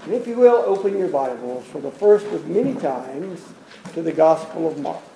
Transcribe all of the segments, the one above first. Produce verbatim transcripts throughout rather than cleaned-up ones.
And if you will, open your Bibles for the first of many times to the Gospel of Mark.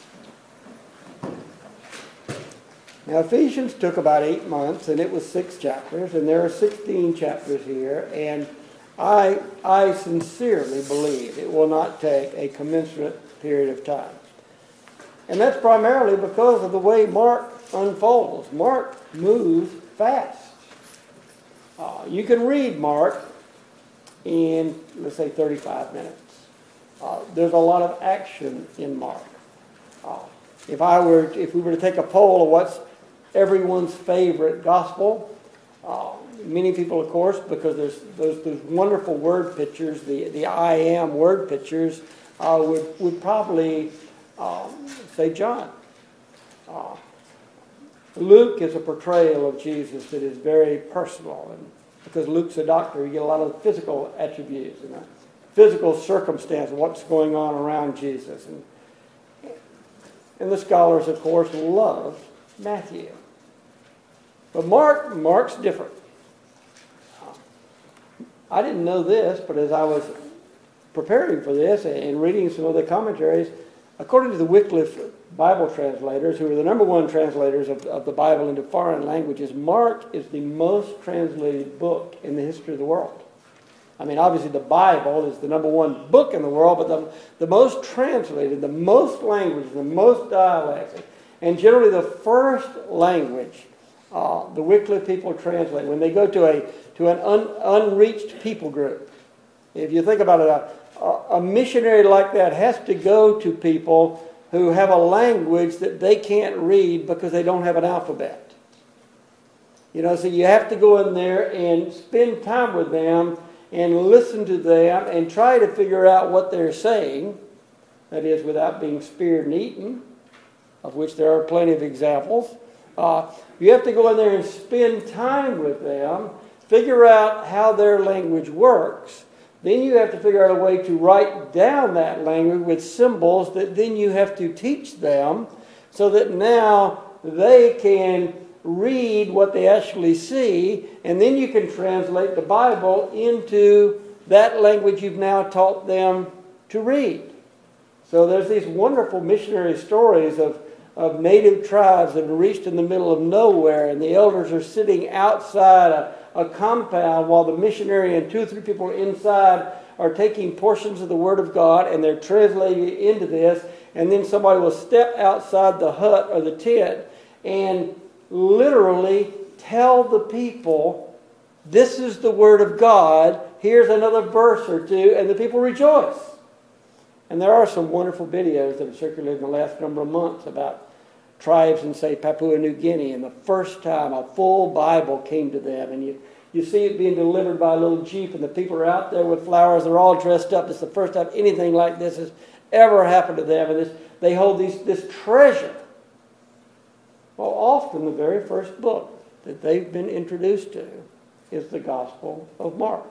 Now, Ephesians took about eight months, and it was six chapters, and there are sixteen chapters here, and I, I sincerely believe it will not take a commensurate period of time. And that's primarily because of the way Mark unfolds. Mark moves fast. Uh, you can read Mark in, let's say, thirty-five minutes. Uh, there's a lot of action in Mark. Uh, if I were, if we were to take a poll of what's everyone's favorite gospel, uh, many people, of course, because there's those, those wonderful word pictures, the, the I am word pictures, uh, would, would probably um, say John. Uh, Luke is a portrayal of Jesus that is very personal, and because Luke's a doctor, you get a lot of physical attributes and a physical circumstance of what's going on around Jesus. And, and the scholars, of course, love Matthew. But Mark, Mark's different. I didn't know this, but as I was preparing for this and reading some of the commentaries, according to the Wycliffe Bible translators, who are the number one translators of, of the Bible into foreign languages, Mark is the most translated book in the history of the world. I mean, obviously the Bible is the number one book in the world, but the, the most translated, the most languages, the most dialects, and generally the first language uh, the Wycliffe people translate when they go to a to an un, unreached people group. If you think about it, a, a missionary like that has to go to people who have a language that they can't read because they don't have an alphabet. You know, so you have to go in there and spend time with them and listen to them and try to figure out what they're saying. That is, without being speared and eaten, of which there are plenty of examples. Uh, you have to go in there and spend time with them, figure out how their language works. Then you have to figure out a way to write down that language with symbols that then you have to teach them so that now they can read what they actually see, and then you can translate the Bible into that language you've now taught them to read. So there's these wonderful missionary stories of, of native tribes that are reached in the middle of nowhere, and the elders are sitting outside a a compound while the missionary and two or three people inside are taking portions of the Word of God and they're translating it into this, and then somebody will step outside the hut or the tent and literally tell the people, this is the Word of God, here's another verse or two, and the people rejoice. And there are some wonderful videos that have circulated in the last number of months about tribes in, say, Papua New Guinea, and the first time a full Bible came to them, and you, you see it being delivered by a little jeep, and the people are out there with flowers, they're all dressed up. It's the first time anything like this has ever happened to them, and this, they hold these, this treasure. Well, often the very first book that they've been introduced to is the Gospel of Mark.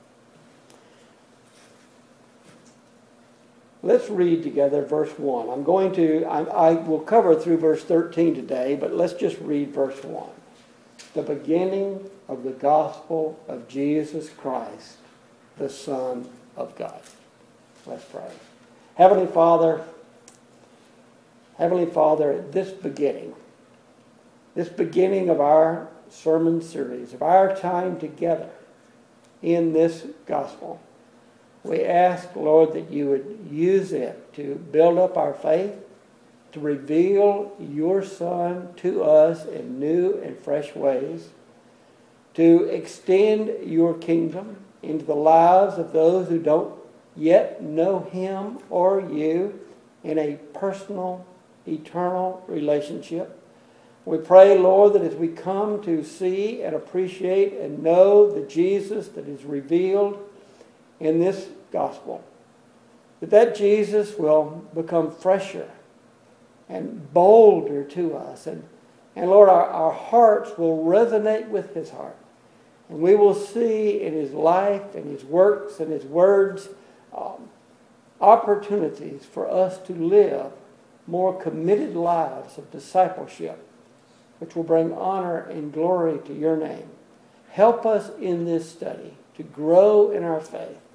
Let's read together verse one. I'm going to, I, I will cover through verse thirteen today, but let's just read verse one. The beginning of the gospel of Jesus Christ, the Son of God. Let's pray. Heavenly Father, Heavenly Father, at this beginning, this beginning of our sermon series, of our time together in this gospel, we ask, Lord, that you would use it to build up our faith, to reveal your Son to us in new and fresh ways, to extend your kingdom into the lives of those who don't yet know him or you in a personal, eternal relationship. We pray, Lord, that as we come to see and appreciate and know the Jesus that is revealed in this gospel, that that Jesus will become fresher and bolder to us. And, and Lord, our, our hearts will resonate with his heart. And we will see in his life and his works and his words um, opportunities for us to live more committed lives of discipleship, which will bring honor and glory to your name. Help us in this study to grow in our faith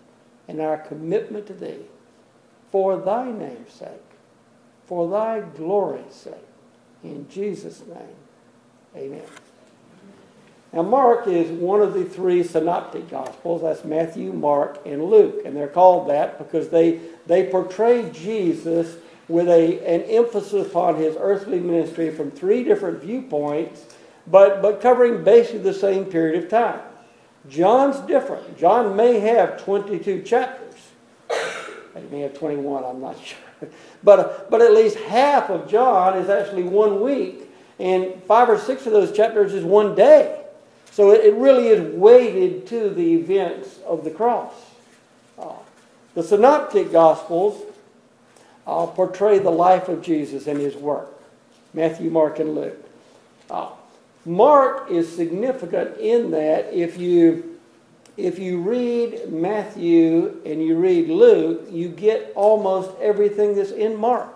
and our commitment to thee, for thy name's sake, for thy glory's sake. In Jesus' name, amen. Now, Mark is one of the three synoptic gospels. That's Matthew, Mark, and Luke. And they're called that because they, they portray Jesus with a, an emphasis upon his earthly ministry from three different viewpoints, but, but covering basically the same period of time. John's different. John may have twenty-two chapters. He may have twenty-one, I'm not sure. But, but at least half of John is actually one week, and five or six of those chapters is one day. So it, it really is weighted to the events of the cross. Uh, the Synoptic Gospels uh, portray the life of Jesus and his work. Matthew, Mark, and Luke. Uh, Mark is significant in that if you, if you read Matthew and you read Luke, you get almost everything that's in Mark.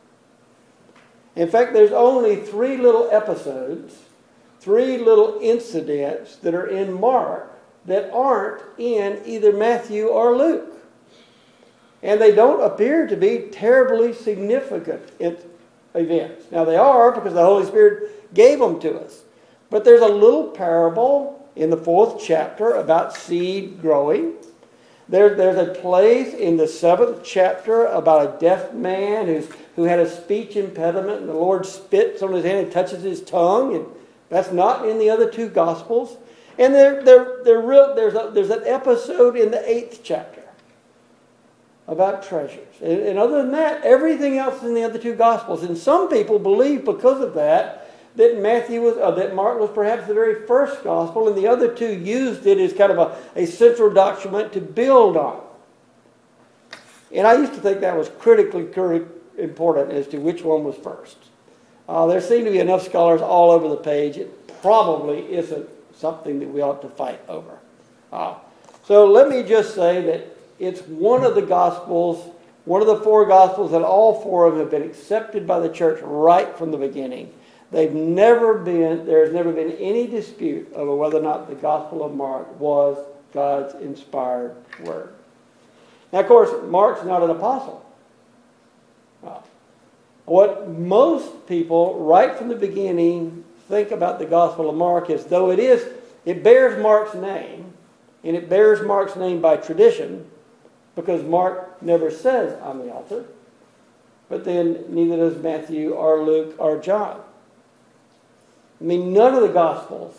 In fact, there's only three little episodes, three little incidents that are in Mark that aren't in either Matthew or Luke. And they don't appear to be terribly significant events. Now they are because the Holy Spirit gave them to us. But there's a little parable in the fourth chapter about seed growing. There, there's a place in the seventh chapter about a deaf man who's, who had a speech impediment, and the Lord spits on his hand and touches his tongue, and that's not in the other two Gospels. And there, there, there real, there's, a, there's an episode in the eighth chapter about treasures. And, and other than that, everything else is in the other two Gospels. And some people believe because of that, that Matthew was, uh, that Mark was perhaps the very first Gospel, and the other two used it as kind of a, a central document to build on. And I used to think that was critically important as to which one was first. Uh, there seem to be enough scholars all over the page. It probably isn't something that we ought to fight over. Uh, so let me just say that it's one of the Gospels, one of the four Gospels that all four of them have been accepted by the church right from the beginning. They've never been, there's never been any dispute over whether or not the Gospel of Mark was God's inspired word. Now, of course, Mark's not an apostle. Uh, what most people, right from the beginning, think about the Gospel of Mark is, though it is, it bears Mark's name, and it bears Mark's name by tradition, because Mark never says, I'm the author, but then neither does Matthew or Luke or John. I mean, none of the Gospels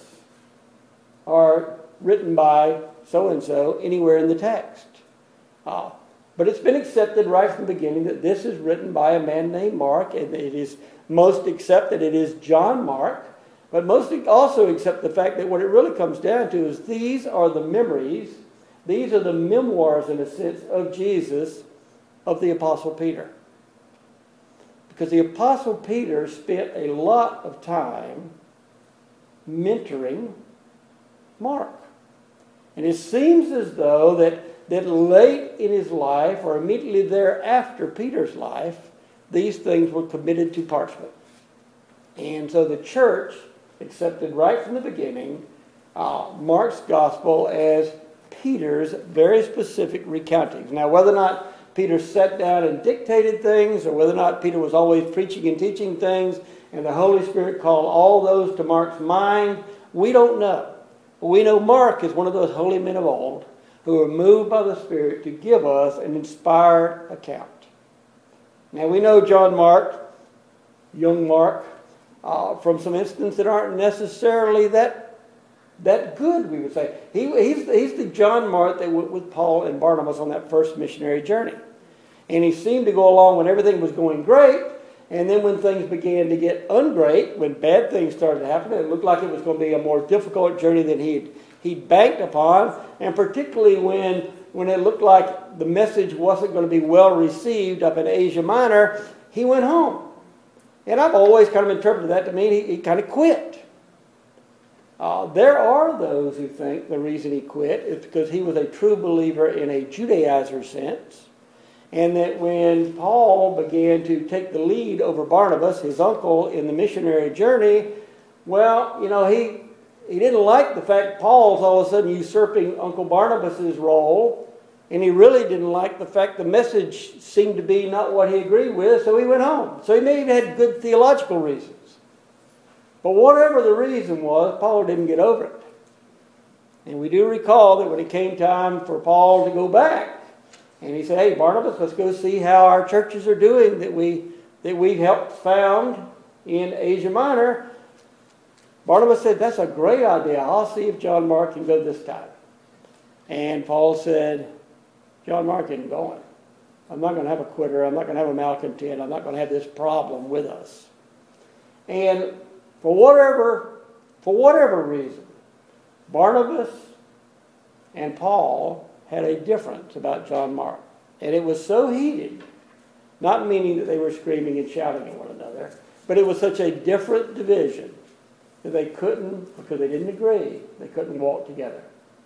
are written by so-and-so anywhere in the text. Uh, but it's been accepted right from the beginning that this is written by a man named Mark, and it is most accepted it is John Mark, but most also accept the fact that what it really comes down to is these are the memories, these are the memoirs, in a sense, of Jesus, of the Apostle Peter. Because the Apostle Peter spent a lot of time mentoring Mark. And it seems as though that, that late in his life, or immediately thereafter Peter's life, these things were committed to parchment. And so the church accepted right from the beginning uh, Mark's gospel as Peter's very specific recountings. Now, whether or not Peter sat down and dictated things, or whether or not Peter was always preaching and teaching things, and the Holy Spirit called all those to Mark's mind, we don't know. But we know Mark is one of those holy men of old who were moved by the Spirit to give us an inspired account. Now, we know John Mark, young Mark, uh, from some instances that aren't necessarily that, that good, we would say. He, he's, he's the John Mark that went with Paul and Barnabas on that first missionary journey. And he seemed to go along when everything was going great. And then when things began to get ungreat, when bad things started to happen, it looked like it was going to be a more difficult journey than he'd, he'd banked upon. And particularly when, when it looked like the message wasn't going to be well received up in Asia Minor, he went home. And I've always kind of interpreted that to mean he, he kind of quit. Uh, there are those who think the reason he quit is because he was a true believer in a Judaizer sense. And that when Paul began to take the lead over Barnabas, his uncle, in the missionary journey, well, you know, he, he didn't like the fact Paul's all of a sudden usurping Uncle Barnabas's role And he really didn't like the fact the message seemed to be not what he agreed with, so he went home. So he may have had good theological reasons. But whatever the reason was, Paul didn't get over it. And we do recall that when it came time for Paul to go back, and he said, hey, Barnabas, let's go see how our churches are doing that we that we helped found in Asia Minor. Barnabas said, that's a great idea. I'll see if John Mark can go this time. And Paul said, John Mark isn't going. I'm not going to have a quitter. I'm not going to have a malcontent. I'm not going to have this problem with us. And for whatever, for whatever reason, Barnabas and Paul had a difference about John Mark. And it was so heated, not meaning that they were screaming and shouting at one another, but it was such a different division that they couldn't, because they didn't agree, they couldn't walk together.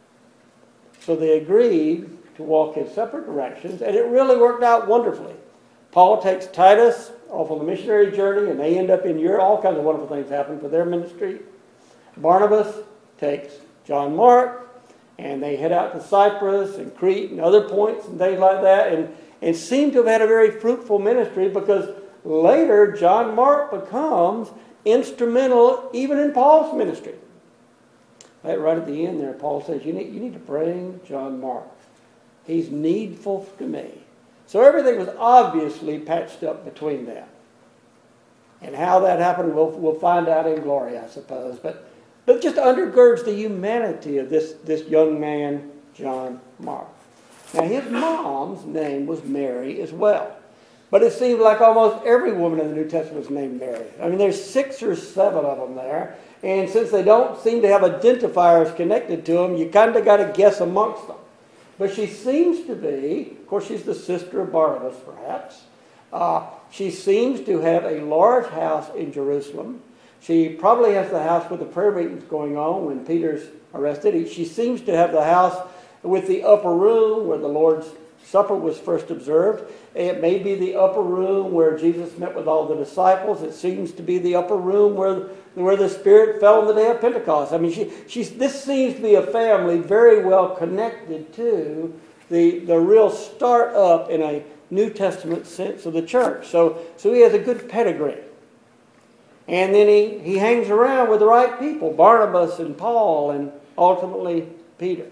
So they agreed to walk in separate directions, and it really worked out wonderfully. Paul takes Titus off on the missionary journey, and they end up in Europe. All kinds of wonderful things happen for their ministry. Barnabas takes John Mark, and they head out to Cyprus and Crete and other points and things like that, and, and seem to have had a very fruitful ministry, because later John Mark becomes instrumental even in Paul's ministry. Right at the end there, Paul says, you need, you need to bring John Mark. He's needful to me. So everything was obviously patched up between them. And how that happened, we'll, we'll find out in glory, I suppose. But but just undergirds the humanity of this, this young man, John Mark. Now, his mom's name was Mary as well. But it seems like almost every woman in the New Testament is named Mary. I mean, there's six or seven of them there. And since they don't seem to have identifiers connected to them, you kind of got to guess amongst them. But she seems to be, of course, she's the sister of Barnabas, perhaps. Uh, she seems to have a large house in Jerusalem. She probably has the house with the prayer meetings going on when Peter's arrested. She seems to have the house with the upper room where the Lord's Supper was first observed. It may be the upper room where Jesus met with all the disciples. It seems to be the upper room where, where the Spirit fell on the day of Pentecost. I mean, she, she's, this seems to be a family very well connected to the, the real start up in a New Testament sense of the church. So, so he has a good pedigree. And then he, he hangs around with the right people, Barnabas and Paul and ultimately Peter.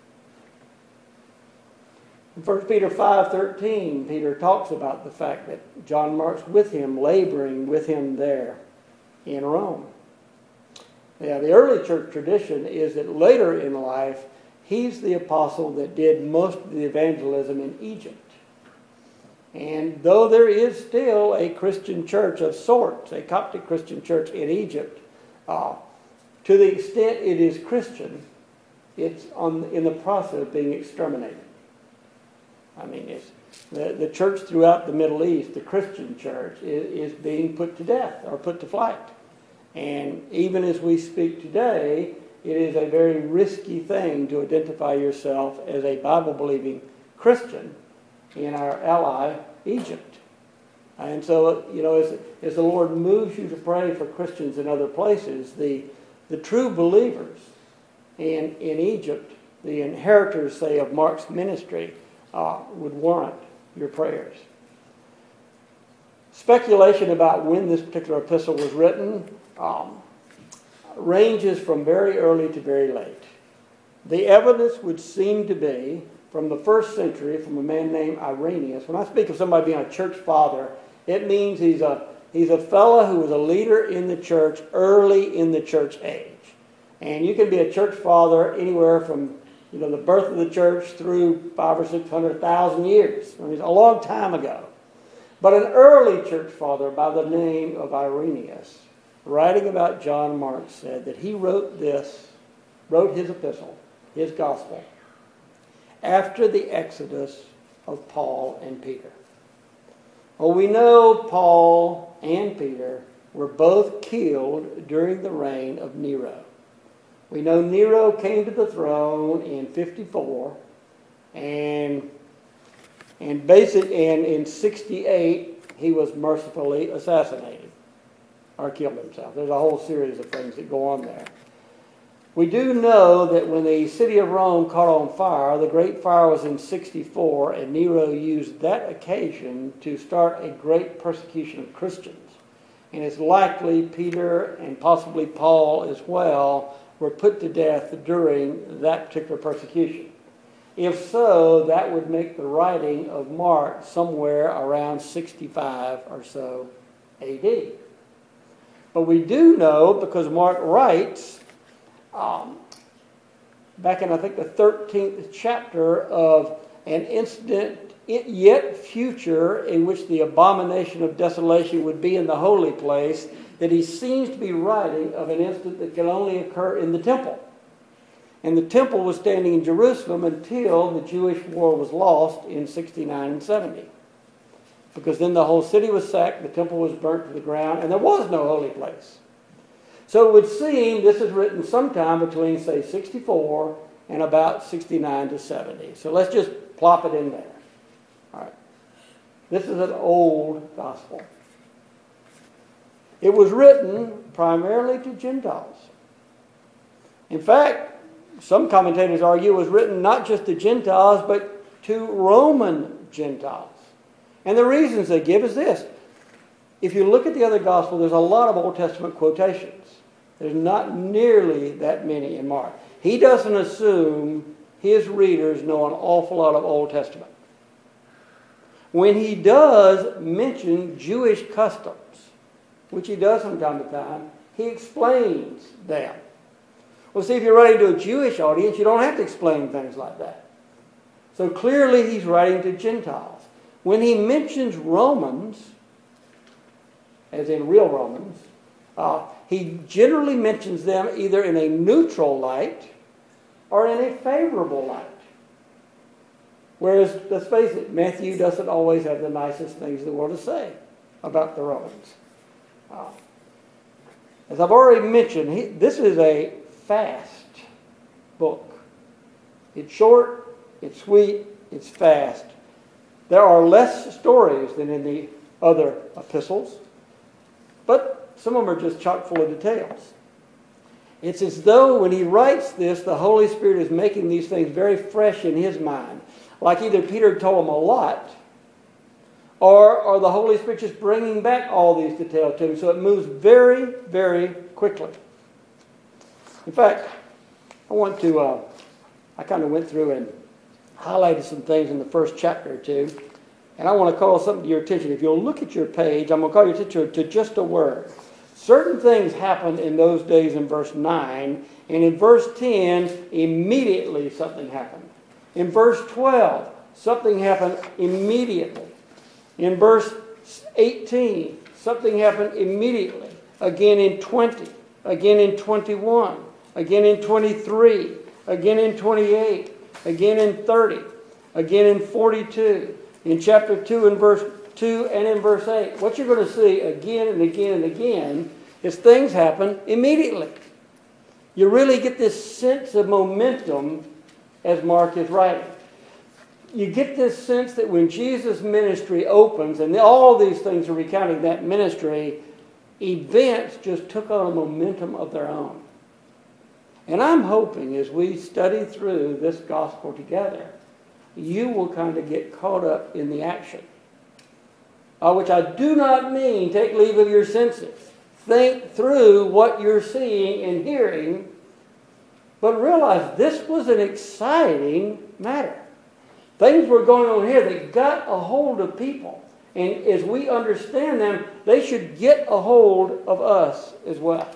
In First Peter five thirteen, Peter talks about the fact that John Mark's with him, laboring with him there in Rome. Now, the early church tradition is that later in life, he's the apostle that did most of the evangelism in Egypt. And though there is still a Christian church of sorts, a Coptic Christian church in Egypt, uh, to the extent it is Christian, it's on, in the process of being exterminated. I mean, it's, the, the church throughout the Middle East, the Christian church, is, is being put to death or put to flight. And even as we speak today, it is a very risky thing to identify yourself as a Bible-believing Christian in our ally, Egypt. And so, you know, as, as the Lord moves you to pray for Christians in other places, the, the true believers in, in Egypt, the inheritors, say, of Mark's ministry, uh, would warrant your prayers. Speculation about when this particular epistle was written um, ranges from very early to very late. The evidence would seem to be from the first century, from a man named Irenaeus. When I speak of somebody being a church father, it means he's a he's a fellow who was a leader in the church early in the church age. And you can be a church father anywhere from, you know, the birth of the church through five or six hundred thousand years. I mean, a long time ago. But an early church father by the name of Irenaeus, writing about John Mark, said that he wrote this, wrote his epistle, his gospel, after the exodus of Paul and Peter. Well, we know Paul and Peter were both killed during the reign of Nero. We know Nero came to the throne in fifty-four, and and basic and in sixty-eight he was mercifully assassinated or killed himself. There's a whole series of things that go on there. We do know that when the city of Rome caught on fire, the Great Fire was in sixty-four, and Nero used that occasion to start a great persecution of Christians. And it's likely Peter and possibly Paul as well were put to death during that particular persecution. If so, that would make the writing of Mark somewhere around sixty-five or so A D. But we do know, because Mark writes um, back in, I think, the thirteenth chapter of an incident yet future in which the abomination of desolation would be in the holy place, that he seems to be writing of an incident that can only occur in the temple. And the temple was standing in Jerusalem until the Jewish war was lost in sixty-nine and seventy. Because then the whole city was sacked, the temple was burnt to the ground, and there was no holy place. So it would seem this is written sometime between, say, sixty-four and about sixty-nine to seventy. So let's just plop it in there. All right. This is an old gospel. It was written primarily to Gentiles. In fact, some commentators argue it was written not just to Gentiles, but to Roman Gentiles. And the reasons they give is this. If you look at the other gospel, there's a lot of Old Testament quotations. There's not nearly that many in Mark. He doesn't assume his readers know an awful lot of Old Testament. When he does mention Jewish customs, which he does from time to time, he explains them. Well, see, if you're writing to a Jewish audience, you don't have to explain things like that. So clearly he's writing to Gentiles. When he mentions Romans, as in real Romans, uh, he generally mentions them either in a neutral light or in a favorable light. Whereas, let's face it, Matthew doesn't always have the nicest things in the world to say about the Romans. Uh, as I've already mentioned, he, this is a fast book. It's short, it's sweet, it's fast. There are less stories than in the other epistles, but some of them are just chock full of details. It's as though when he writes this, the Holy Spirit is making these things very fresh in his mind. Like either Peter told him a lot, or, or the Holy Spirit just bringing back all these details to him. So it moves very, very quickly. In fact, I want to, uh, I kind of went through and highlighted some things in the first chapter or two. And I want to call something to your attention. If you'll look at your page, I'm going to call your attention to just a word. Certain things happened in those days in verse nine. And in verse ten, immediately something happened. In verse twelve, something happened immediately. In verse eighteen, something happened immediately. Again in twenty. Again in twenty-one. Again in twenty-three. Again in twenty-eight. Again in thirty. Again in forty-two. In chapter two and verse two and in verse eight. What you're going to see again and again and again is things happen immediately. You really get this sense of momentum as Mark is writing. You get this sense that when Jesus' ministry opens, and all these things are recounting that ministry, events just took on a momentum of their own. And I'm hoping as we study through this gospel together, you will kind of get caught up in the action. Uh, which I do not mean take leave of your senses. Think through what you're seeing and hearing, but realize this was an exciting matter. Things were going on here that got a hold of people. And as we understand them, they should get a hold of us as well.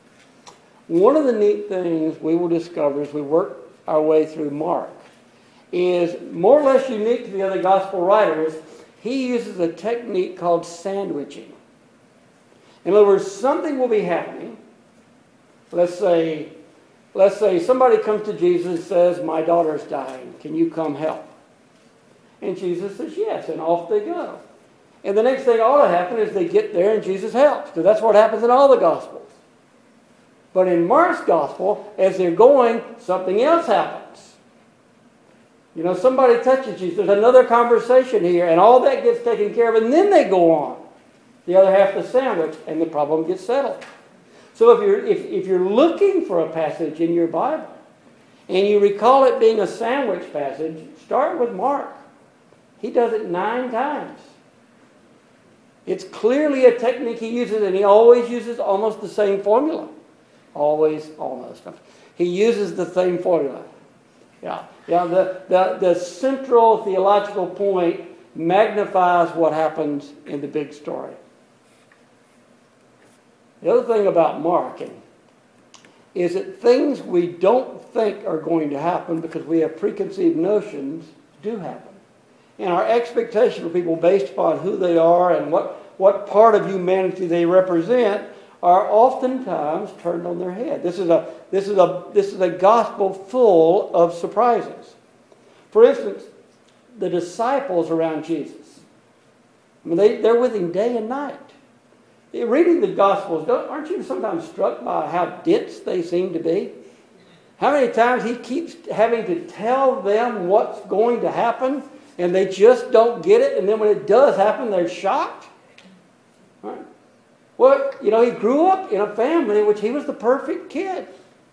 One of the neat things we will discover as we work our way through Mark is more or less unique to the other gospel writers. He uses a technique called sandwiching. In other words, something will be happening. Let's say, let's say somebody comes to Jesus and says, "My daughter's dying. Can you come help?" And Jesus says, "Yes," and off they go. And the next thing ought to happen is they get there and Jesus helps, because that's what happens in all the Gospels. But in Mark's Gospel, as they're going, something else happens. You know, somebody touches Jesus. There's another conversation here, and all that gets taken care of, and then they go on. The other half of the sandwich, and the problem gets settled. So if you're, if, if you're looking for a passage in your Bible and you recall it being a sandwich passage, start with Mark. He does it nine times. It's clearly a technique he uses, and he always uses almost the same formula. Always, almost. He uses the same formula. Yeah, yeah. The, the, the central theological point magnifies what happens in the big story. The other thing about Mark is that things we don't think are going to happen because we have preconceived notions do happen. And our expectation of people based upon who they are and what, what part of humanity they represent are oftentimes turned on their head. This is a, this is a, this is a gospel full of surprises. For instance, the disciples around Jesus. I mean, they, they're with him day and night. Reading the Gospels, don't, aren't you sometimes struck by how dense they seem to be? How many times he keeps having to tell them what's going to happen, and they just don't get it, and then when it does happen, they're shocked? Right? Well, you know, he grew up in a family in which he was the perfect kid.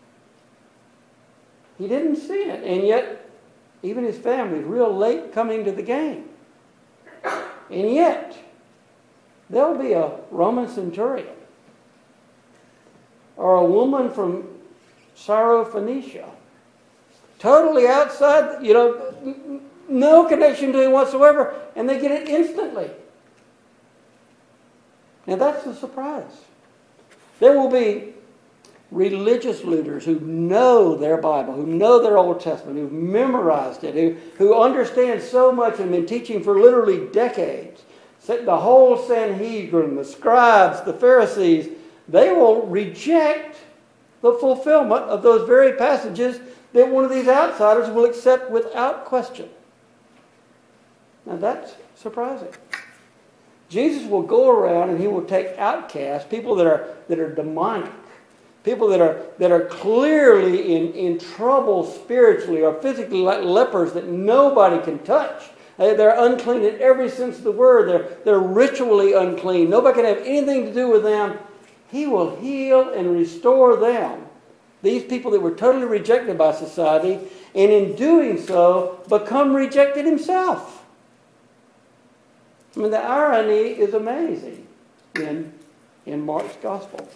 He didn't sin, and yet even his family is real late coming to the game. And yet, there'll be a Roman centurion or a woman from Syrophoenicia, totally outside, you know, no connection to him whatsoever, and they get it instantly. Now that's a surprise. There will be religious leaders who know their Bible, who know their Old Testament, who've memorized it, who, who understand so much and have been teaching for literally decades. The whole Sanhedrin, the scribes, the Pharisees, they will reject the fulfillment of those very passages that one of these outsiders will accept without question. Now that's surprising. Jesus will go around and he will take outcasts, people that are that are demonic, people that are that are clearly in, in trouble spiritually or physically, like lepers that nobody can touch. They're unclean in every sense of the word. They're, they're ritually unclean. Nobody can have anything to do with them. He will heal and restore them. These people that were totally rejected by society, and in doing so, become rejected himself. I mean, the irony is amazing in, in Mark's gospel.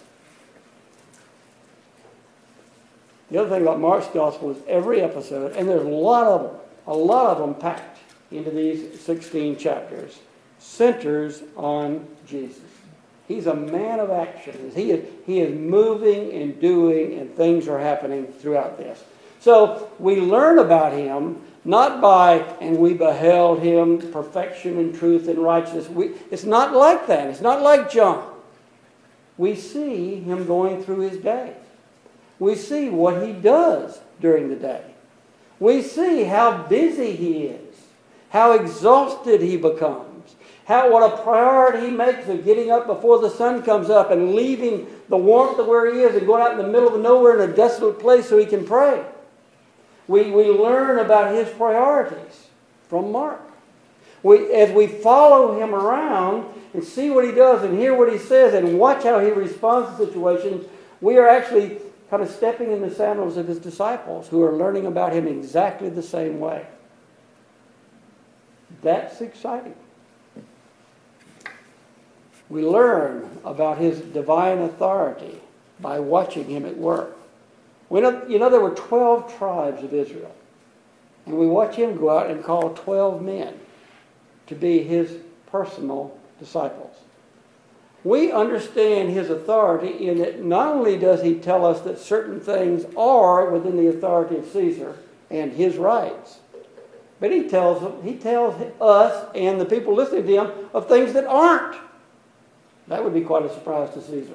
The other thing about Mark's gospel is every episode, and there's a lot of them, a lot of them packed into these sixteen chapters, centers on Jesus. He's a man of action. He is, he is moving and doing, and things are happening throughout this. So we learn about him not by, and we beheld him, perfection and truth and righteousness. We, it's not like that. It's not like John. We see him going through his day. We see what he does during the day. We see how busy he is. How exhausted he becomes. How what a priority he makes of getting up before the sun comes up and leaving the warmth of where he is and going out in the middle of nowhere in a desolate place so he can pray. We, we learn about his priorities from Mark. We, as we follow him around and see what he does and hear what he says and watch how he responds to situations, we are actually kind of stepping in the sandals of his disciples who are learning about him exactly the same way. That's exciting. We learn about his divine authority by watching him at work. We know, you know, there were twelve tribes of Israel. And we watch him go out and call twelve men to be his personal disciples. We understand his authority in that not only does he tell us that certain things are within the authority of Caesar and his rights, but he tells, he tells us and the people listening to him of things that aren't. That would be quite a surprise to Caesar.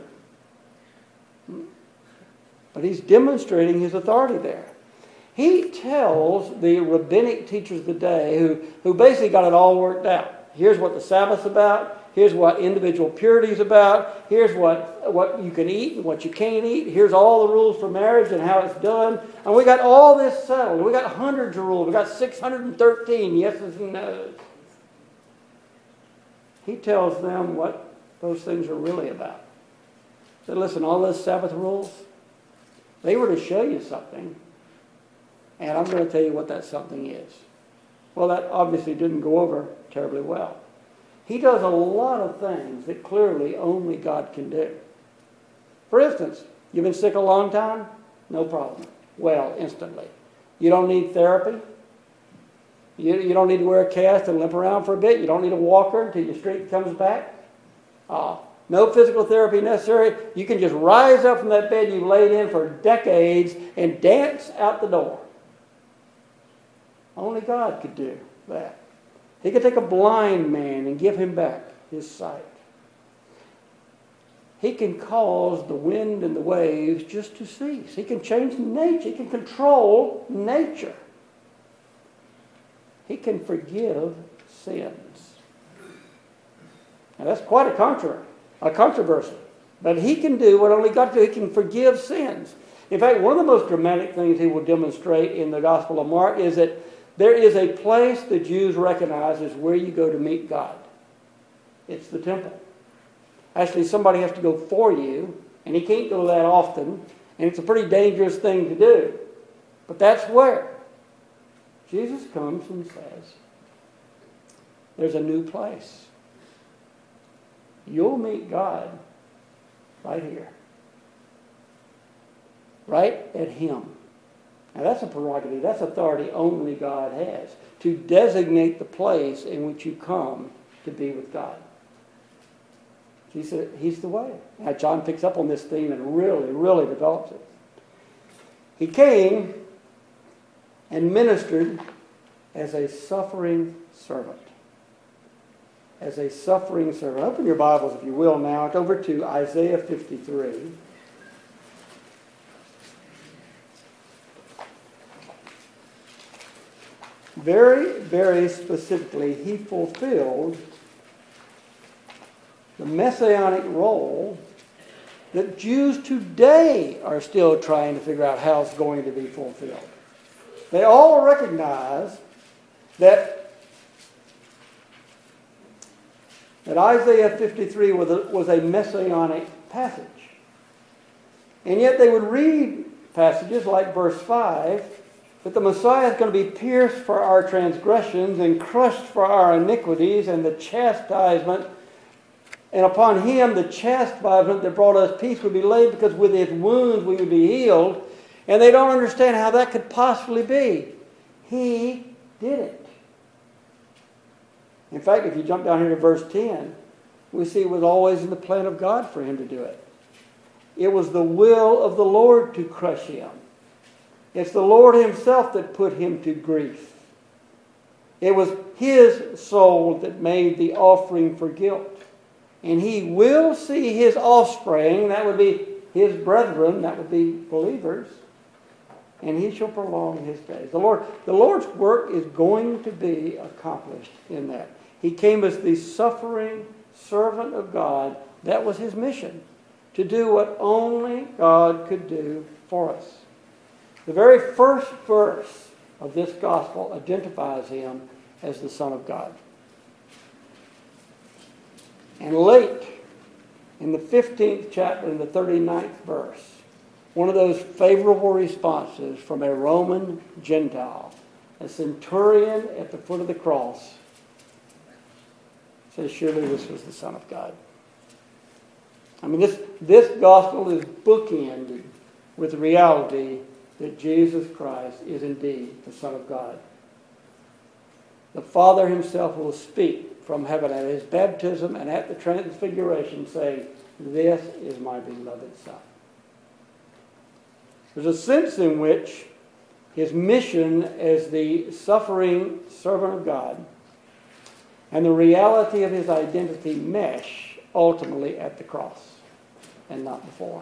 But he's demonstrating his authority there. He tells the rabbinic teachers of the day who, who basically got it all worked out. Here's what the Sabbath's about. Here's what individual purity is about. Here's what, what you can eat and what you can't eat. Here's all the rules for marriage and how it's done. And we got all this settled. We got hundreds of rules. We got six hundred thirteen yeses and no's. He tells them what those things are really about. Said, listen, all those Sabbath rules, they were to show you something. And I'm going to tell you what that something is. Well, that obviously didn't go over terribly well. He does a lot of things that clearly only God can do. For instance, you've been sick a long time? No problem. Well, instantly. You don't need therapy? You, you don't need to wear a cast and limp around for a bit? You don't need a walker until your strength comes back? Uh, no physical therapy necessary. You can just rise up from that bed you've laid in for decades and dance out the door. Only God could do that. He could take a blind man and give him back his sight. He can cause the wind and the waves just to cease. He can change nature. He can control nature. He can forgive sins. Now that's quite a controversy, a controversy. But he can do what only God can do. He can forgive sins. In fact, one of the most dramatic things he will demonstrate in the Gospel of Mark is that there is a place the Jews recognize as where you go to meet God. It's the temple. Actually, somebody has to go for you, and he can't go that often, and it's a pretty dangerous thing to do. But that's where Jesus comes and says, there's a new place. You'll meet God right here. Right at him. Now that's a prerogative, that's authority only God has, to designate the place in which you come to be with God. He said, he's the way. Now John picks up on this theme and really, really develops it. He came and ministered as a suffering servant. As a suffering servant. Open your Bibles, if you will, now over to Isaiah fifty-three. Very, very specifically, he fulfilled the messianic role that Jews today are still trying to figure out how it's going to be fulfilled. They all recognize that, that Isaiah fifty-three was a, was a messianic passage. And yet they would read passages like verse five, that the Messiah is going to be pierced for our transgressions and crushed for our iniquities, and the chastisement, and upon him the chastisement that brought us peace would be laid, because with his wounds we would be healed. And they don't understand how that could possibly be. He did it. In fact, if you jump down here to verse ten, we see it was always in the plan of God for him to do it. It was the will of the Lord to crush him. It's the Lord himself that put him to grief. It was his soul that made the offering for guilt. And he will see his offspring, that would be his brethren, that would be believers, and he shall prolong his days. The Lord, the Lord's work is going to be accomplished in that. He came as the suffering servant of God. That was his mission, to do what only God could do for us. The very first verse of this gospel identifies him as the Son of God. And late in the fifteenth chapter, in the thirty-ninth verse, one of those favorable responses from a Roman Gentile, a centurion at the foot of the cross, says, surely this was the Son of God. I mean, this, this gospel is bookended with the reality that Jesus Christ is indeed the Son of God. The Father himself will speak from heaven at his baptism and at the transfiguration, saying, this is my beloved Son. There's a sense in which his mission as the suffering servant of God and the reality of his identity mesh ultimately at the cross and not before.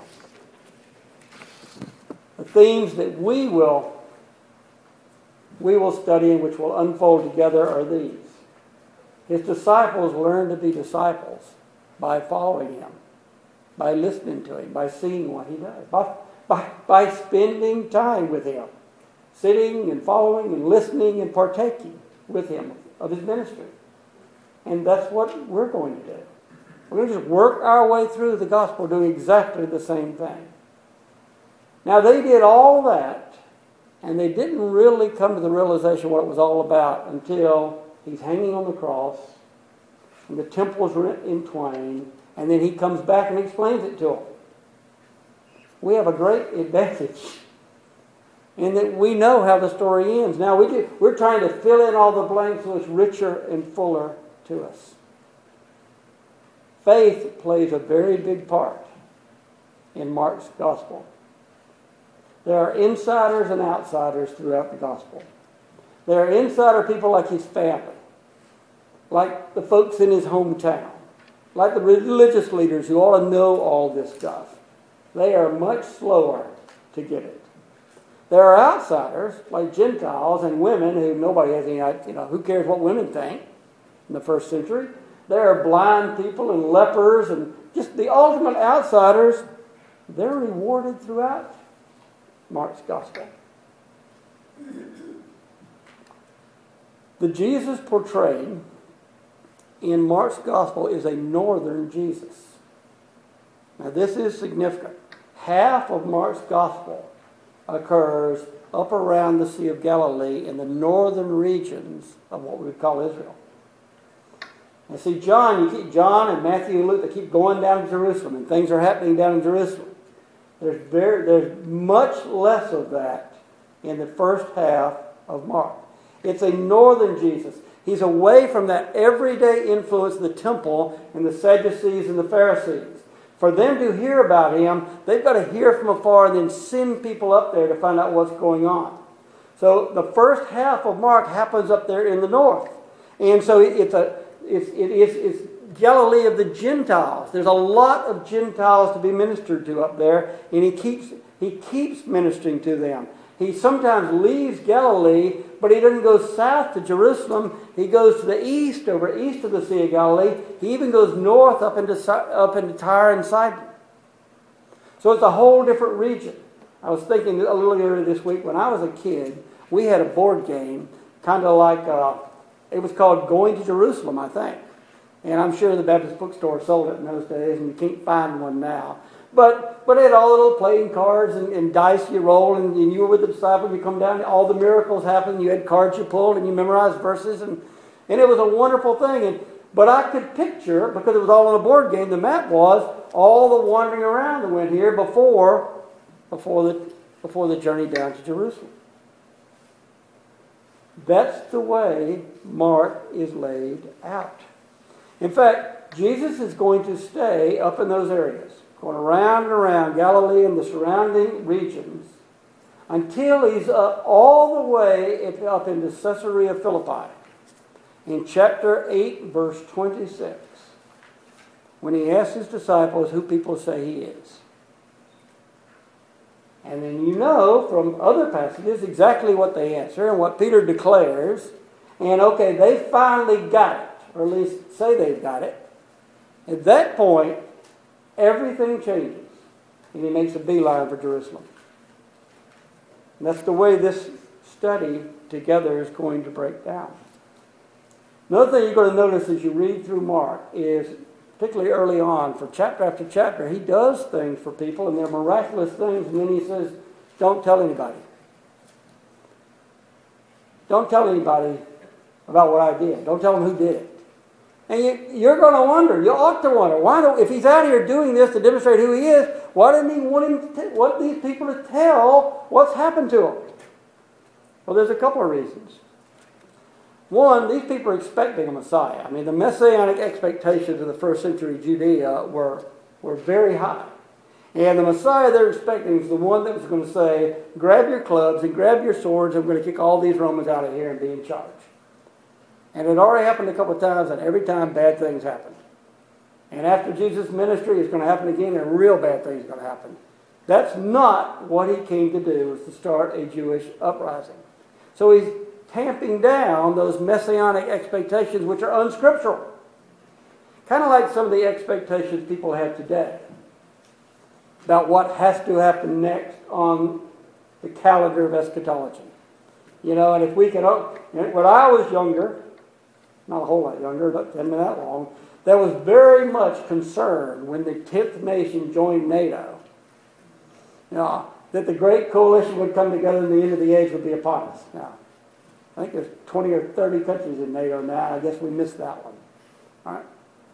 The themes that we will, we will study and which will unfold together are these. His disciples learned to be disciples by following him, by listening to him, by seeing what he does, by, by, by spending time with him, sitting and following and listening and partaking with him of his ministry. And that's what we're going to do. We're going to just work our way through the gospel doing exactly the same thing. Now, they did all that, and they didn't really come to the realization what it was all about until he's hanging on the cross, and the temple's rent in twain, and then he comes back and explains it to them. We have a great advantage in that we know how the story ends. Now, we do, we're trying to fill in all the blanks so it's richer and fuller to us. Faith plays a very big part in Mark's gospel. There are insiders and outsiders throughout the gospel. There are insider people like his family, like the folks in his hometown, like the religious leaders who ought to know all this stuff. They are much slower to get it. There are outsiders, like Gentiles and women who nobody has any idea, you know, who cares what women think in the first century. There are blind people and lepers and just the ultimate outsiders. They're rewarded throughout Mark's gospel. The Jesus portrayed in Mark's gospel is a northern Jesus. Now this is significant. Half of Mark's gospel occurs up around the Sea of Galilee in the northern regions of what we would call Israel. Now see, John, you keep John and Matthew and Luke, they keep going down to Jerusalem, and things are happening down in Jerusalem. There's very, there's much less of that in the first half of Mark. It's a northern Jesus. He's away from that everyday influence of the temple and the Sadducees and the Pharisees. For them to hear about him, they've got to hear from afar and then send people up there to find out what's going on. So the first half of Mark happens up there in the north. And so it's a it's it is it's Galilee of the Gentiles. There's a lot of Gentiles to be ministered to up there, and he keeps he keeps ministering to them. He sometimes leaves Galilee, but he doesn't go south to Jerusalem. He goes to the east, over east of the Sea of Galilee. He even goes north up into, up into Tyre and Sidon. So it's a whole different region. I was thinking a little earlier this week, when I was a kid, we had a board game, kind of like, uh, it was called Going to Jerusalem, I think. And I'm sure the Baptist bookstore sold it in those days, and you can't find one now. But but it had all the little playing cards and, and dice you roll, and, and you were with the disciples, you come down, all the miracles happened, you had cards you pulled, and you memorized verses, and, and it was a wonderful thing. And But I could picture, because it was all on a board game, the map was, all the wandering around that went here before, before, the, before the journey down to Jerusalem. That's the way Mark is laid out. In fact, Jesus is going to stay up in those areas, going around and around Galilee and the surrounding regions, until he's up all the way up into Caesarea Philippi. In chapter eight, verse twenty-six, when he asks his disciples who people say he is. And then you know from other passages exactly what they answer and what Peter declares. And okay, they finally got it, or at least say they've got it. At that point, everything changes. And he makes a beeline for Jerusalem. And that's the way this study together is going to break down. Another thing you're going to notice as you read through Mark is, particularly early on, for chapter after chapter, he does things for people, and they're miraculous things, and then he says, don't tell anybody. Don't tell anybody about what I did. Don't tell them who did it. And you, you're going to wonder, you ought to wonder, why don't, if he's out here doing this to demonstrate who he is, why didn't he want, him to t- want these people to tell what's happened to him? Well, there's a couple of reasons. One, these people are expecting a Messiah. I mean, the messianic expectations of the first century Judea were, were very high. And the Messiah they're expecting is the one that was going to say, grab your clubs and grab your swords, and we're going to kick all these Romans out of here and be in charge. And it already happened a couple of times, and every time bad things happened. And after Jesus' ministry, it's going to happen again, and real bad things are going to happen. That's not what he came to do, was to start a Jewish uprising. So he's tamping down those messianic expectations, which are unscriptural. Kind of like some of the expectations people have today about what has to happen next on the calendar of eschatology. You know, and if we could, when I was younger, not a whole lot younger, but hadn't been that long, that was very much concerned when the tenth nation joined NATO, you know, that the great coalition would come together and the end of the age would be upon us. Now, I think there's twenty or thirty countries in NATO now. I guess we missed that one. All right.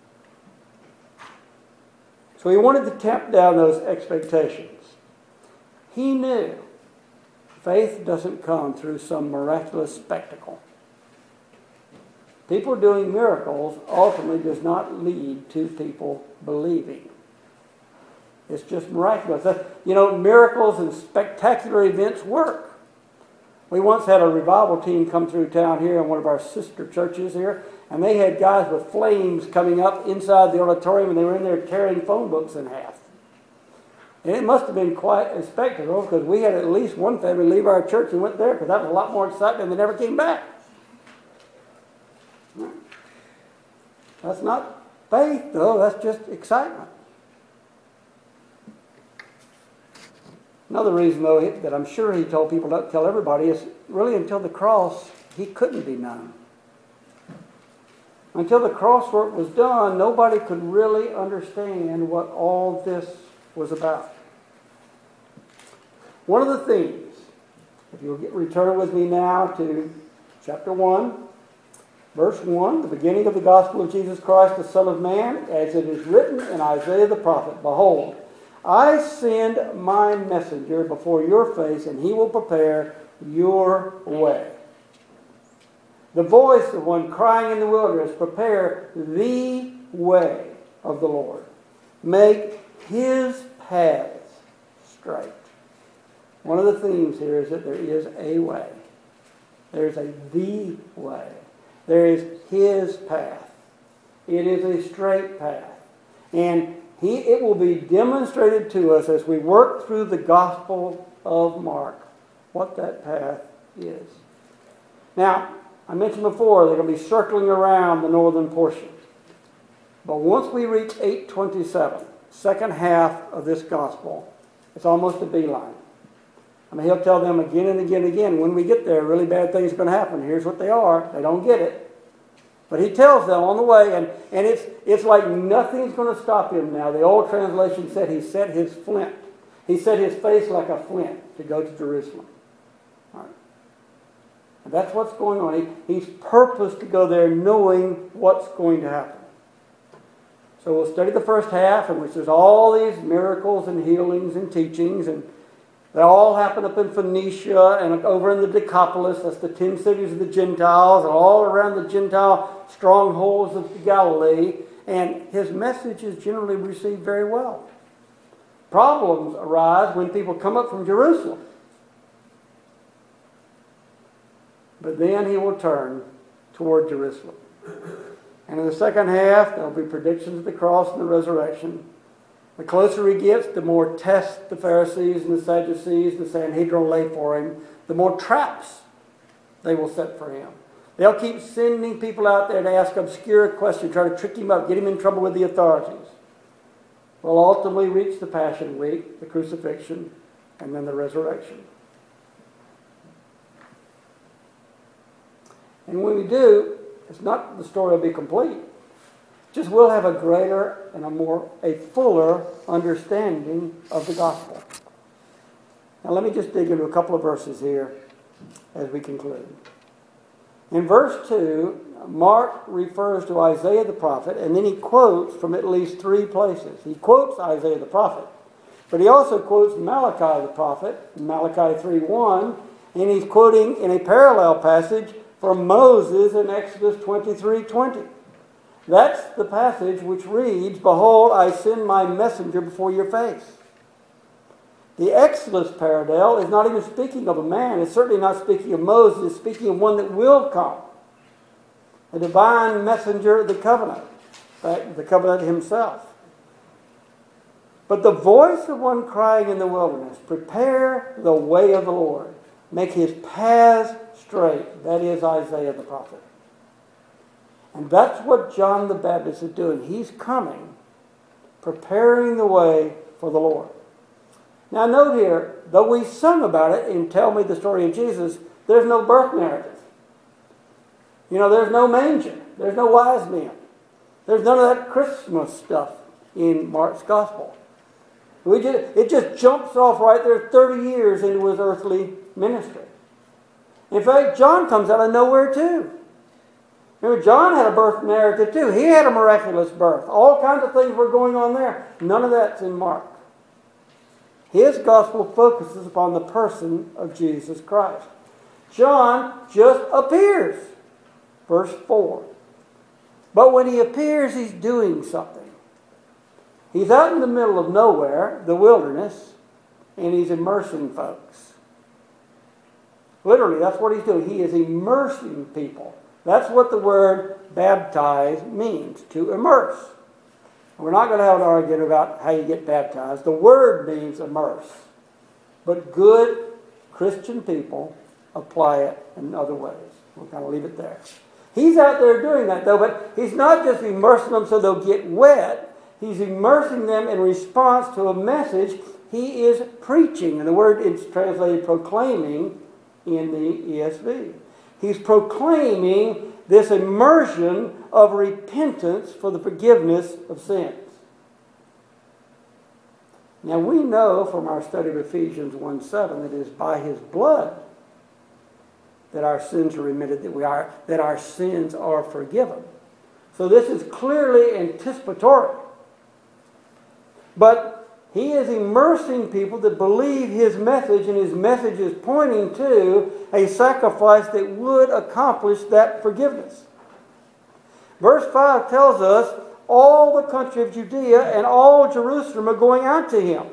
So he wanted to tamp down those expectations. He knew faith doesn't come through some miraculous spectacle. People doing miracles ultimately does not lead to people believing. It's just miraculous. You know, miracles and spectacular events work. We once had a revival team come through town here in one of our sister churches here, and they had guys with flames coming up inside the auditorium, and they were in there tearing phone books in half. And it must have been quite a spectacle, because we had at least one family leave our church and went there, because that was a lot more exciting, and they never came back. That's not faith, though. That's just excitement. Another reason, though, that I'm sure he told people not to tell everybody is really until the cross, he couldn't be known. Until the cross work was done, nobody could really understand what all this was about. One of the themes, if you'll get, return with me now to chapter one, verse one, the beginning of the gospel of Jesus Christ, the Son of Man, as it is written in Isaiah the prophet, behold, I send my messenger before your face, and he will prepare your way. The voice of one crying in the wilderness, prepare the way of the Lord. Make his paths straight. One of the themes here is that there is a way. There's a the way. There is his path. It is a straight path. And he, it will be demonstrated to us as we work through the Gospel of Mark what that path is. Now, I mentioned before they're going to be circling around the northern portion. But once we reach eight twenty-seven, second half of this Gospel, it's almost a beeline. I mean, he'll tell them again and again and again, when we get there, really bad things are going to happen. Here's what they are. They don't get it. But he tells them on the way, and, and it's, it's like nothing's going to stop him now. The old translation said he set his flint. He set his face like a flint to go to Jerusalem. All right. And that's what's going on. He, he's purposed to go there knowing what's going to happen. So we'll study the first half, in which there's all these miracles and healings and teachings, and they all happen up in Phoenicia and over in the Decapolis. That's the ten cities of the Gentiles, and all around the Gentile strongholds of Galilee. And his message is generally received very well. Problems arise when people come up from Jerusalem. But then he will turn toward Jerusalem. And in the second half, there will be predictions of the cross and the resurrection. The closer he gets, the more tests the Pharisees and the Sadducees, the Sanhedrin lay for him, the more traps they will set for him. They'll keep sending people out there to ask obscure questions, try to trick him up, get him in trouble with the authorities. We'll ultimately reach the Passion Week, the crucifixion, and then the resurrection. And when we do, it's not the story will be complete. Just we'll have a greater and a more, a fuller understanding of the gospel. Now let me just dig into a couple of verses here as we conclude. In verse two, Mark refers to Isaiah the prophet, and then he quotes from at least three places. He quotes Isaiah the prophet, but he also quotes Malachi the prophet, Malachi three one, and he's quoting in a parallel passage from Moses in Exodus twenty-three twenty. That's the passage which reads, behold, I send my messenger before your face. The Exodus parallel is not even speaking of a man. It's certainly not speaking of Moses. It's speaking of one that will come. A divine messenger of the covenant. The covenant himself. But the voice of one crying in the wilderness, prepare the way of the Lord. Make his paths straight. That is Isaiah the prophet. And that's what John the Baptist is doing. He's coming, preparing the way for the Lord. Now note here, though we sung about it in Tell Me the Story of Jesus, there's no birth narrative. You know, there's no manger. There's no wise men. There's none of that Christmas stuff in Mark's gospel. We just, it just jumps off right there thirty years into his earthly ministry. In fact, John comes out of nowhere too. Remember, John had a birth narrative too. He had a miraculous birth. All kinds of things were going on there. None of that's in Mark. His gospel focuses upon the person of Jesus Christ. John just appears. Verse four. But when he appears, he's doing something. He's out in the middle of nowhere, the wilderness, and he's immersing folks. Literally, that's what he's doing. He is immersing people. That's what the word baptize means, to immerse. We're not going to have an argument about how you get baptized. The word means immerse. But good Christian people apply it in other ways. We'll kind of leave it there. He's out there doing that, though, but he's not just immersing them so they'll get wet. He's immersing them in response to a message he is preaching. And the word is translated proclaiming in the E S V. He's proclaiming this immersion of repentance for the forgiveness of sins. Now we know from our study of Ephesians one seven that it is by his blood that our sins are remitted, that we are that our sins are forgiven. So this is clearly anticipatory. But he is immersing people that believe his message, and his message is pointing to a sacrifice that would accomplish that forgiveness. Verse five tells us all the country of Judea and all Jerusalem are going out to him.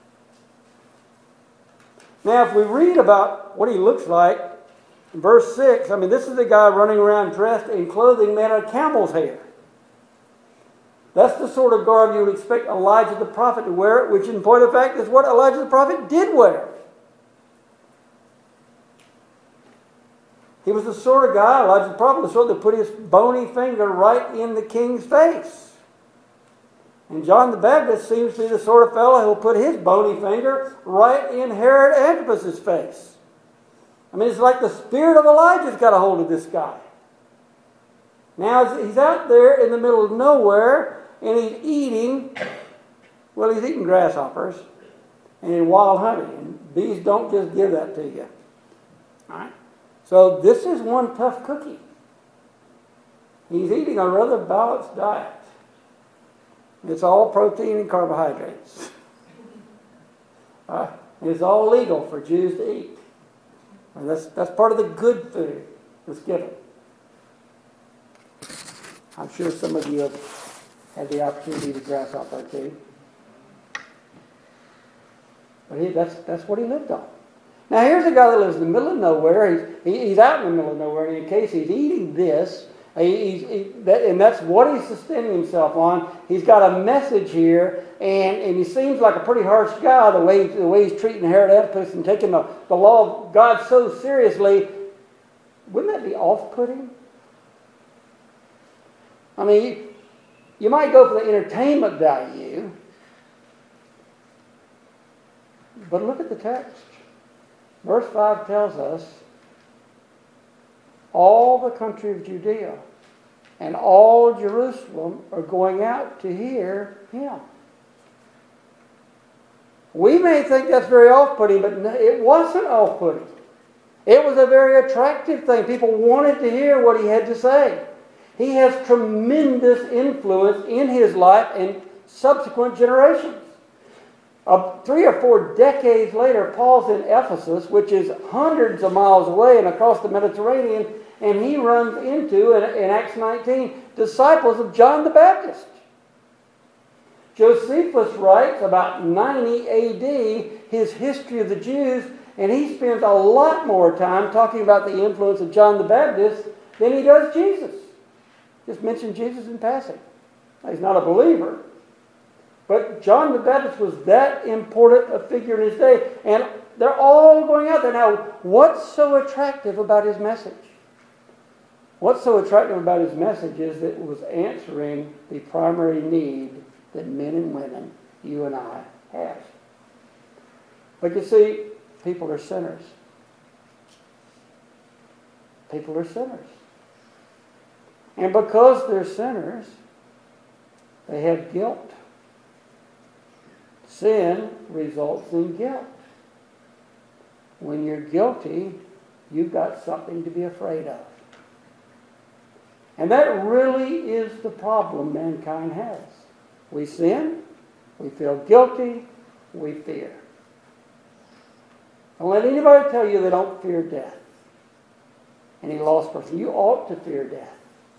Now, if we read about what he looks like, in verse six, I mean, this is a guy running around dressed in clothing made out of camel's hair. That's the sort of garb you would expect Elijah the prophet to wear, which in point of fact is what Elijah the prophet did wear. He was the sort of guy, Elijah the prophet, the sort that put his bony finger right in the king's face. And John the Baptist seems to be the sort of fellow who will put his bony finger right in Herod Antipas's face. I mean, it's like the spirit of Elijah's got a hold of this guy. Now, he's out there in the middle of nowhere, and he's eating, well, he's eating grasshoppers and wild honey. And bees don't just give that to you. All right? So this is one tough cookie. He's eating a rather balanced diet. It's all protein and carbohydrates. Uh, it's all legal for Jews to eat. And that's, that's part of the good food that's given. I'm sure some of you have had the opportunity to grasshopper too. But he, that's, that's what he lived on. Now here's a guy that lives in the middle of nowhere. He's, he, he's out in the middle of nowhere, and in case he's eating this, he, he's, he, that, and that's what he's sustaining himself on. He's got a message here, and, and he seems like a pretty harsh guy the way, the way he's treating Herod Antipas and taking the, the law of God so seriously. Wouldn't that be off-putting? I mean, you might go for the entertainment value, but look at the text. Verse five tells us, all the country of Judea and all Jerusalem are going out to hear him. We may think that's very off-putting, but it wasn't off-putting. It was a very attractive thing. People wanted to hear what he had to say. He has tremendous influence in his life and subsequent generations. Uh, three or four decades later, Paul's in Ephesus, which is hundreds of miles away and across the Mediterranean, and he runs into, in, in Acts nineteen, disciples of John the Baptist. Josephus writes about ninety A D his history of the Jews, and he spends a lot more time talking about the influence of John the Baptist than he does Jesus. Just mention Jesus in passing. He's not a believer. But John the Baptist was that important a figure in his day. And they're all going out there. Now, what's so attractive about his message? What's so attractive about his message is that it was answering the primary need that men and women, you and I, have. But you see, people are sinners. People are sinners. And because they're sinners, They have guilt. Sin results in guilt. When you're guilty, you've got something to be afraid of. And that really is the problem mankind has. We sin, we feel guilty, we fear. Don't let anybody tell you they don't fear death. Any lost person, you ought to fear death.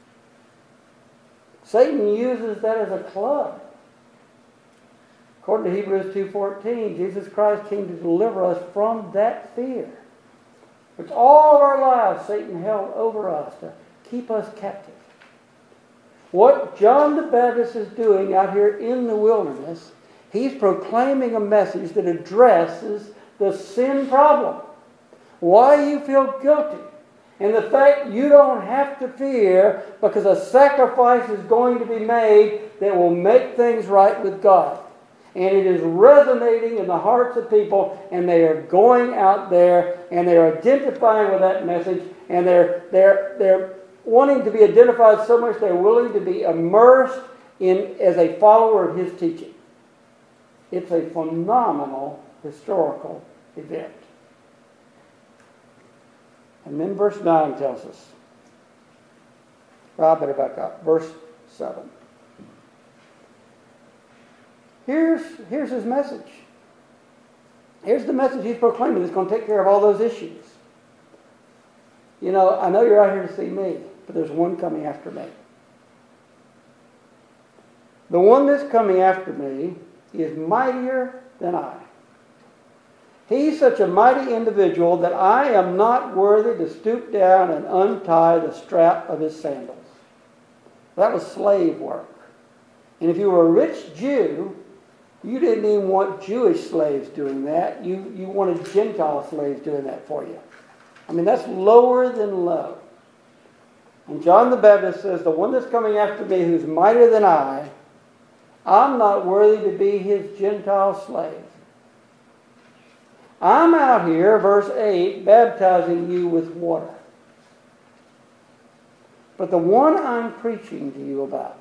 Satan uses that as a club. According to Hebrews two fourteen, Jesus Christ came to deliver us from that fear, which all of our lives Satan held over us to keep us captive. What John the Baptist is doing out here in the wilderness, he's proclaiming a message that addresses the sin problem. Why you feel guilty. And the fact you don't have to fear because a sacrifice is going to be made that will make things right with God. And it is resonating in the hearts of people, and they are going out there and they're identifying with that message, and they're they're they're wanting to be identified so much they're willing to be immersed in as a follower of his teaching. It's a phenomenal historical event. And then verse nine tells us. Well, I better back up. Verse seven. Here's, here's his message. Here's the message he's proclaiming that's going to take care of all those issues. You know, I know you're out here to see me, but there's one coming after me. The one that's coming after me is mightier than I. He's such a mighty individual that I am not worthy to stoop down and untie the strap of his sandals. That was slave work. And if you were a rich Jew, you didn't even want Jewish slaves doing that. You, you wanted Gentile slaves doing that for you. I mean, that's lower than low. And John the Baptist says, the one that's coming after me who's mightier than I, I'm not worthy to be his Gentile slave. I'm out here, verse eight, baptizing you with water. But the one I'm preaching to you about,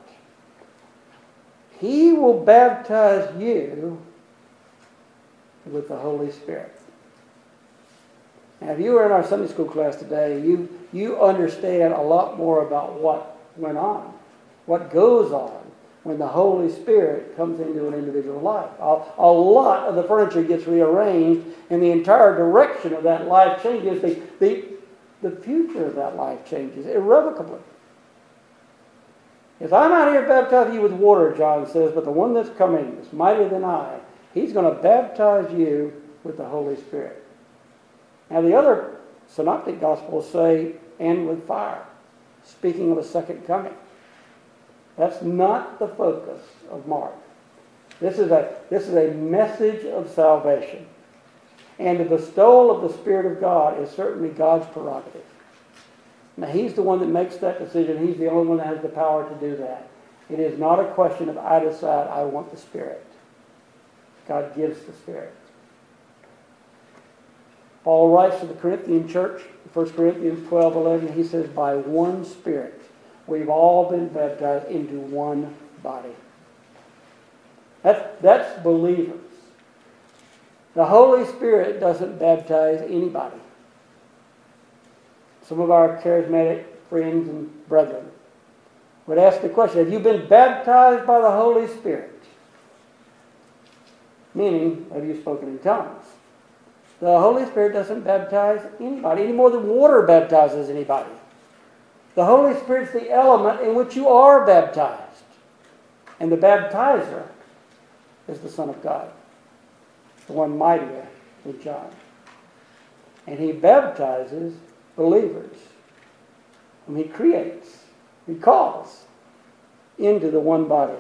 he will baptize you with the Holy Spirit. Now, if you were in our Sunday school class today, you, you understand a lot more about what went on, what goes on when the Holy Spirit comes into an individual's life. A, a lot of the furniture gets rearranged, and the entire direction of that life changes. The, the, the future of that life changes irrevocably. If I'm out here baptizing you with water, John says, but the one that's coming is mightier than I. He's going to baptize you with the Holy Spirit. Now, the other synoptic gospels say, and with fire, speaking of a second coming. That's not the focus of Mark. This is a, this is a message of salvation. And the bestowal of the Spirit of God is certainly God's prerogative. Now, he's the one that makes that decision. He's the only one that has the power to do that. It is not a question of I decide I want the Spirit. God gives the Spirit. Paul writes to the Corinthian church, First Corinthians twelve eleven, he says, by one Spirit we've all been baptized into one body. That's, that's believers. The Holy Spirit doesn't baptize anybody. Some of our charismatic friends and brethren would ask the question, have you been baptized by the Holy Spirit? Meaning, have you spoken in tongues? The Holy Spirit doesn't baptize anybody any more than water baptizes anybody. The Holy Spirit's the element in which you are baptized. And the baptizer is the Son of God, the one mightier than John. And he baptizes believers whom he creates, he calls into the one body.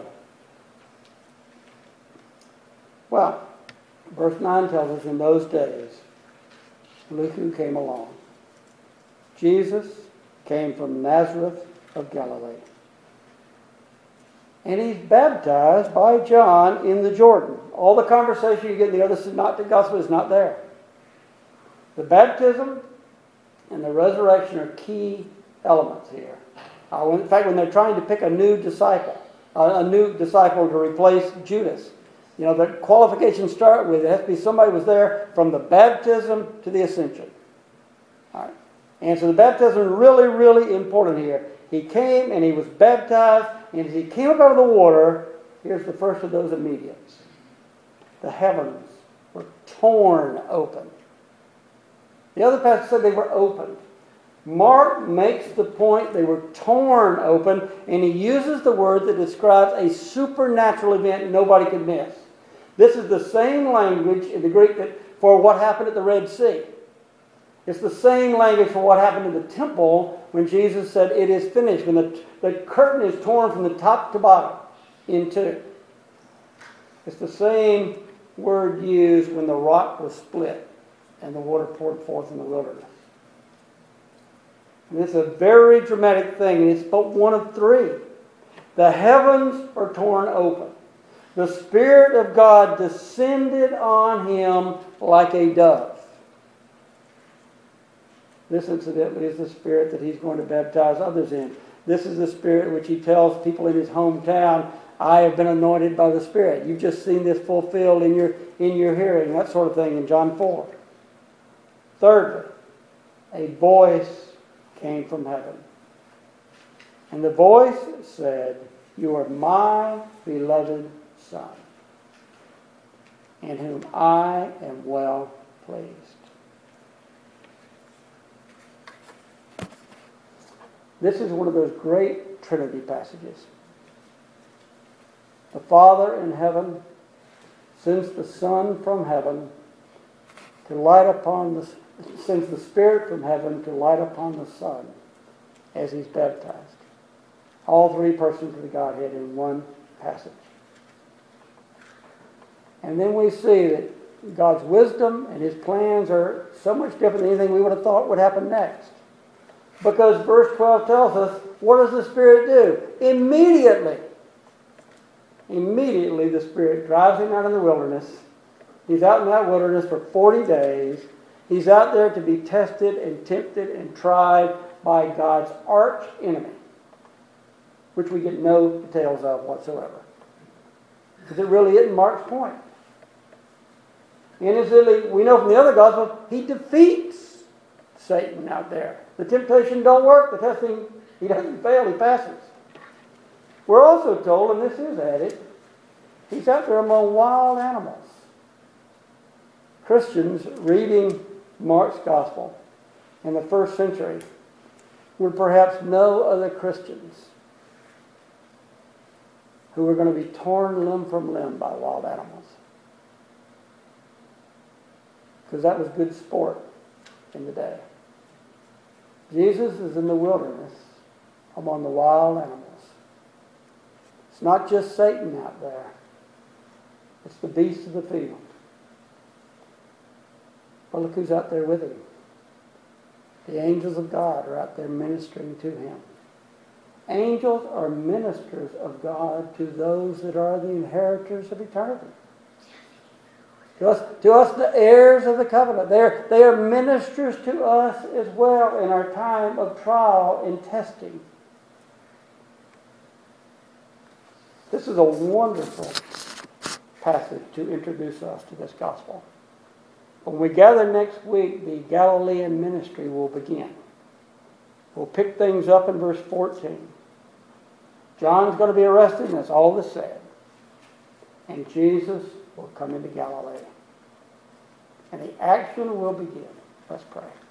Well, verse nine tells us in those days, look who came along. Jesus came from Nazareth of Galilee. And he's baptized by John in the Jordan. All the conversation you get in the other synoptic gospel is not there. The baptism and the resurrection are key elements here. Uh, when, in fact, when they're trying to pick a new disciple, a, a new disciple to replace Judas. You know, the qualifications start with, it has to be somebody who was there from the baptism to the ascension. All right. And so the baptism is really, really important here. He came and he was baptized, and as he came up out of the water, here's the first of those immediates. The heavens were torn open. The other passage said they were opened. Mark makes the point they were torn open, and he uses the word that describes a supernatural event nobody could miss. This is the same language in the Greek that, for what happened at the Red Sea. It's the same language for what happened in the temple when Jesus said, "It is finished," when the, the curtain is torn from the top to bottom in two. It's the same word used when the rock was split and the water poured forth in the wilderness. And it's a very dramatic thing, and it's but one of three. The heavens are torn open. The Spirit of God descended on him like a dove. This, incidentally, is the Spirit that he's going to baptize others in. This is the Spirit which he tells people in his hometown, "I have been anointed by the Spirit." You've just seen this fulfilled in your, in your hearing, that sort of thing in John four. Thirdly, a voice came from heaven. And the voice said, "You are my beloved Son, in whom I am well pleased." This is one of those great Trinity passages. The Father in heaven sends the Son from heaven to light upon the, sends the Spirit from heaven to light upon the Son as he's baptized. All three persons of the Godhead in one passage. And then we see that God's wisdom and his plans are so much different than anything we would have thought would happen next. Because verse twelve tells us, what does the Spirit do? Immediately. Immediately the Spirit drives him out in the wilderness. He's out in that wilderness for forty days. He's out there to be tested and tempted and tried by God's arch enemy, which we get no details of whatsoever. Because it really isn't Mark's point. And incidentally, we know from the other Gospels, he defeats Satan out there. The temptation don't work. The testing, he doesn't fail. He passes. We're also told, and this is added, he's out there among wild animals. Christians reading Mark's Gospel in the first century would perhaps know other Christians who were going to be torn limb from limb by wild animals. Because that was good sport in the day. Jesus is in the wilderness among the wild animals. It's not just Satan out there. It's the beasts of the field. But look who's out there with him. The angels of God are out there ministering to him. Angels are ministers of God to those that are the inheritors of eternity. To us, to us the heirs of the covenant. They're, they are ministers to us as well in our time of trial and testing. This is a wonderful passage to introduce us to this gospel. When we gather next week, the Galilean ministry will begin. We'll pick things up in verse fourteen. John's going to be arrested, and that's all that's said. And Jesus will come into Galilee. And the action will begin. Let's pray.